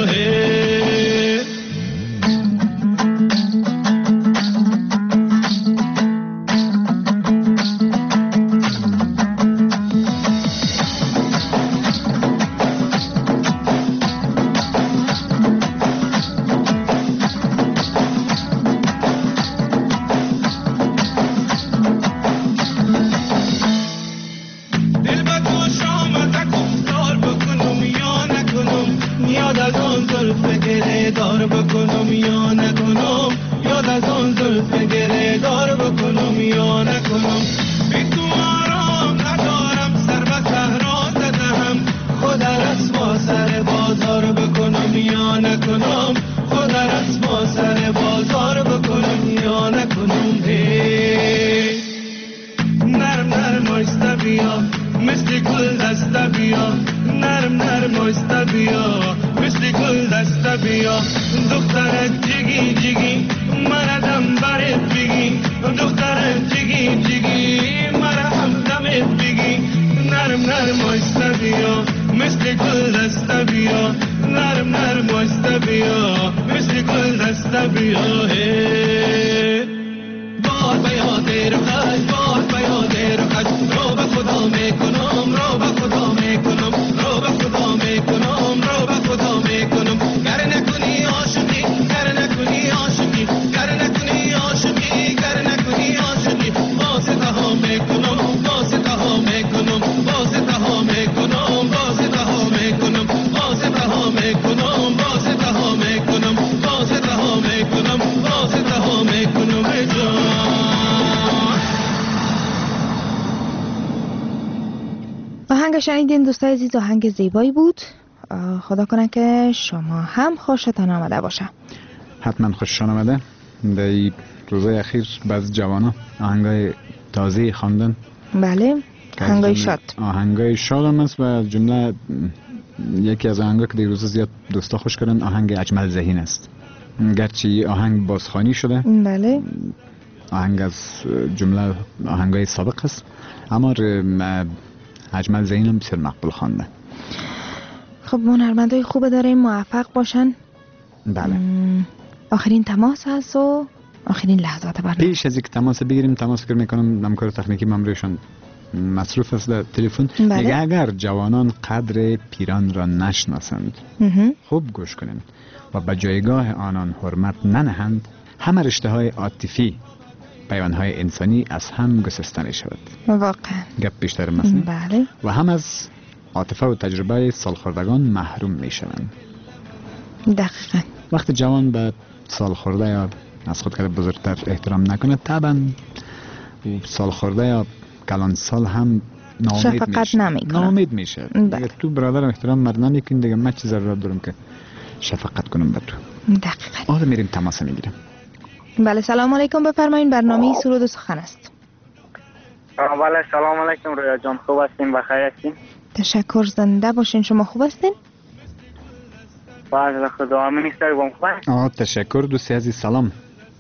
شنیدین دوستای عزیز، آهنگ زیبایی بود. خدا کنه که شما هم خوشتان آمده باشه. حتما خوششان آمده. در روزهای اخیر بعض جوانا آهنگای تازه خواندن. بله، آهنگای شاد. آهنگای شاد هم است و جمله یکی از آهنگا که دیروز زیاد دوستا خوش کردن آهنگ اجمل ذهین است. گرچه آهنگ بازخوانی شده، بله، آهنگ از جمله آهنگای سابق است، اما اجمل ذهین هم بسیار مقبول خوانده. خب هنرمندای خوب داریم، موفق باشن. بله. آخرین تماس هست و آخرین لحظات برنامه. پیش از اینکه تماس بگیریم، تماس فکر میکنم همکار تکنیکی ماموریشون مصروف است در تلفن. بله. میگه اگر جوانان قدر پیران را نشناسند، خوب گوش کنند و به جایگاه آنان حرمت ننهند، همه رشته های عاطفی، پیوندهای انسانی از هم گسستن شود. واقعا گپ بیشتر مثلا. بله. و هم از عاطفه و تجربه سالخوردگان محروم می شوند. دقیقا. وقتی جوان به سالخورده یا از خود کرده بزرگتر احترام نکنه، طبعا سالخورده یا کلان سال هم ناامید شفقت میشه. نمیکنه. ناامید میشه. دیگه تو برادرم احترام مرد نمیکنی، دیگه من چی ضرورت دارم که شفقت کنم به تو. دقیقا. حالا میریم تماس میگیریم. بله، سلام علیکم، بفرمایید. برنامه سرود و سخن است. بله، سلام علیکم رویا جان، خوب هستین؟ بخیر هستین؟ تشکر، زنده باشین. شما خوب هستین؟ فضل خدا. منیستر بام خوب. آه تشکر دوستی عزیز، سلام.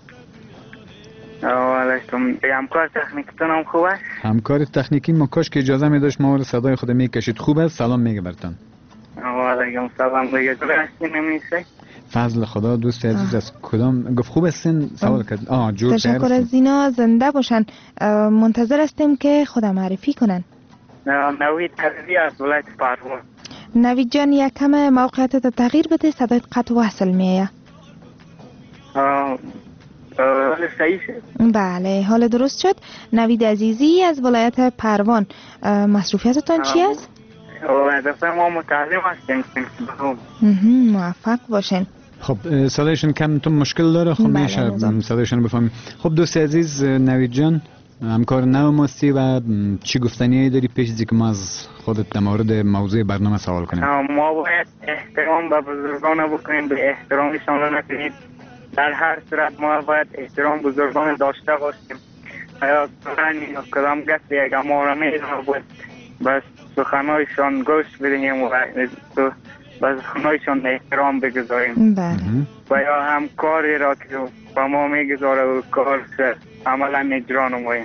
علیکم. همکار تکنیکتون هم خوب است؟ همکار تکنیکی ما کاش که اجازه می داشت ما رو صدای خود میکشید. خوب است، سلام میگه برتان. علیکم سلام. دیگه تو هستین منیستر؟ فضل خدا دوستی عزیز. از کدام گفت خوب هستین؟ سوال کرد. آه جور تشکر از اینا، زنده باشن. منتظر هستیم که خودم معرفی کنن. نوید تغییری از ولایت پروان. نوید جان، یک کم موقعیتت تغییر بده، صدایت قطع و وصل میایه. حال صحیح شد؟ بله، حال درست شد. نوید عزیزی از ولایت پروان، مصروفیتتان چی است؟ دفعه ما متعلم هستیم. موفق باشین. خب صدایشون کم تو مشکل داره؟ خب میشه صدایشون بفهمیم. خب دوست عزیز نوید جان، همکار نو ماستی و چی گفتنی داری پیش از اینکه ما از خودت در مورد موضوع برنامه سوال کنیم؟ ما باید احترام به بزرگان بکنیم، به احترامشان رو نکنیم. در هر صورت ما باید احترام بزرگان داشته باشیم. یا کدام کسی یک ما رو میدونه بود بس سخنایشان گوش بدهیم و بس سخنایشان احترام بگذاریم. بله. و یا همکاری را که با ما میگذاره و کار عملا اجرا نماییم.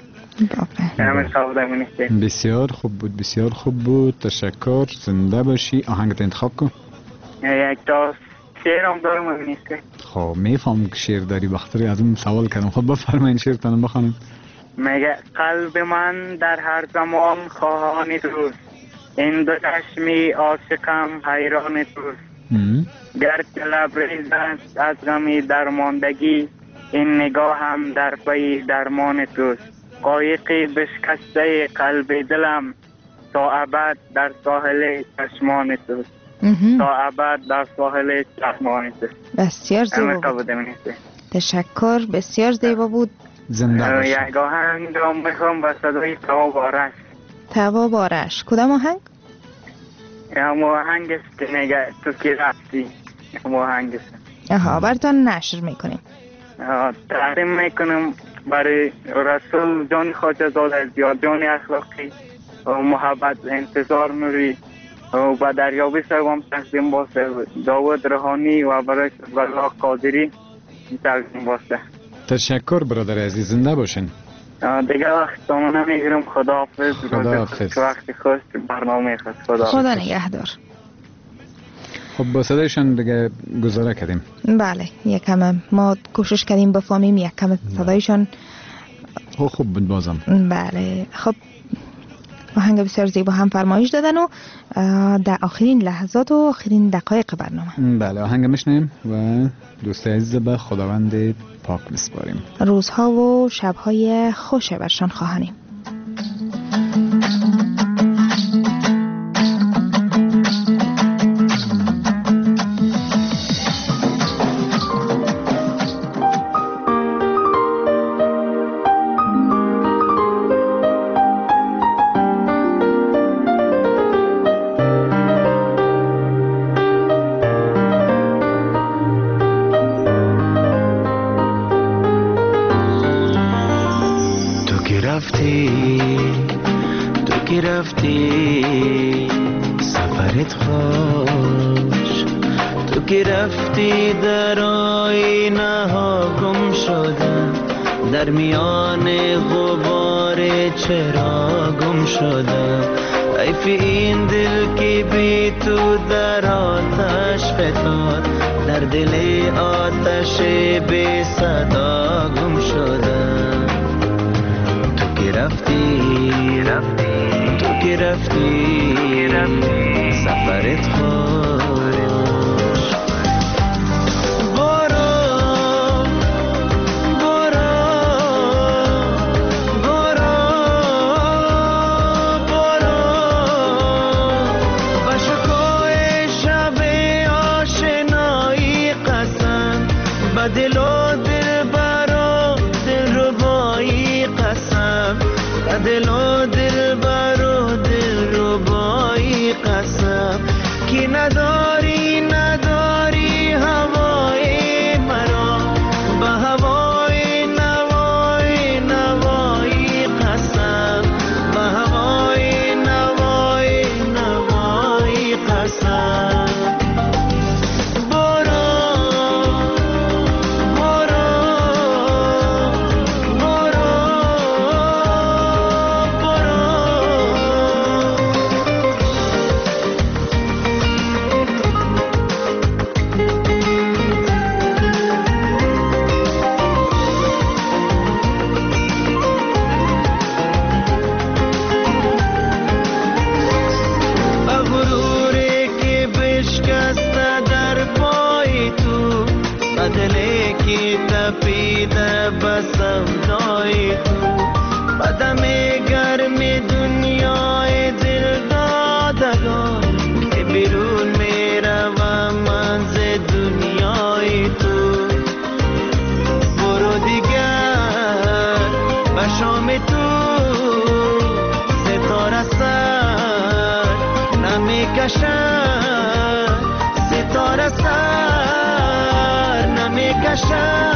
بسیار خوب بود، بسیار خوب بود. تشکر، زنده باشی. آهنگت انتخاب کن. یک تا شعر هم دارم ببینیسته. خب میفهم که شعر داری، بخاطر از اون سوال کردم. خب بفرمایید شعرتان بخوانید. میگه قلب من در هر زمان خواهان توست، این دو چشمی عاشقم حیران توست. گرچه لبریز است از غمی درماندگی، این نگاه هم در پی درمان توست. قایقی بشکسته قلب دلم، تا ابد در ساحل چشمان توست. تا ابد در ساحل چشمان توست. بسیار زیبا بود. تشکر، بسیار زیبا بود. زنده باشی. یک آهنگ را میخوام با صدای تواب آرش. تواب آرش، کدام آهنگ؟ هم آهنگ است که میگه تو که رفتی. هم آهنگ است. آها، براتون نشر میکنیم. تقدیم میکنم برای رسول جان خواجه زاده زیاد جان اخلاقی و محبت انتظار میری و با دریابی سوام تقدیم باسته داود روحانی و برای والله قادری تقدیم باسته. تشکر برادر عزیز، زنده باشین. دیگه وقت تمام نمیگیرم. خداحافظ. خداحافظ. وقتی خواست برنامه خواست. خدا خدا نگهدار. خب با صدایشان دیگه گزاره کردیم. بله، یکم ما کوشش کردیم بفهمیم یکم صدایشان. خب خوب بود بازم. بله. خب آهنگ بسیار زیبا هم فرمایش دادن و در آخرین لحظات و آخرین دقایق برنامه. بله آهنگ میشنیم و دوست عزیز به خداوند پاک میسپاریم. روزها و شبهای خوش برشان خواهانیم. رفتی که رفتی سفرت خوش، تو که رفتی در آینه ها گم شدم، در میان غبار چرا گم شدم. حیف این دل که بی تو در آتش فتاد، در دل آتش بی صدا گم شدم. تو که رفتی رفتی تو که رفتی رفتی سفرت خوش. دل و دل بر و دل رو بایی قسم که نداری نداری هوای مرا، به هوای نوای نوای قسم، به هوای نوای نوای قسم. تپیده بسم دای تو، بدم گرم دنیای دل دادگان که بیرون می روم من ز دنیای تو. برو دیگر به شام تو ستاره سر نمی کشد، ستاره سر نمی کشد.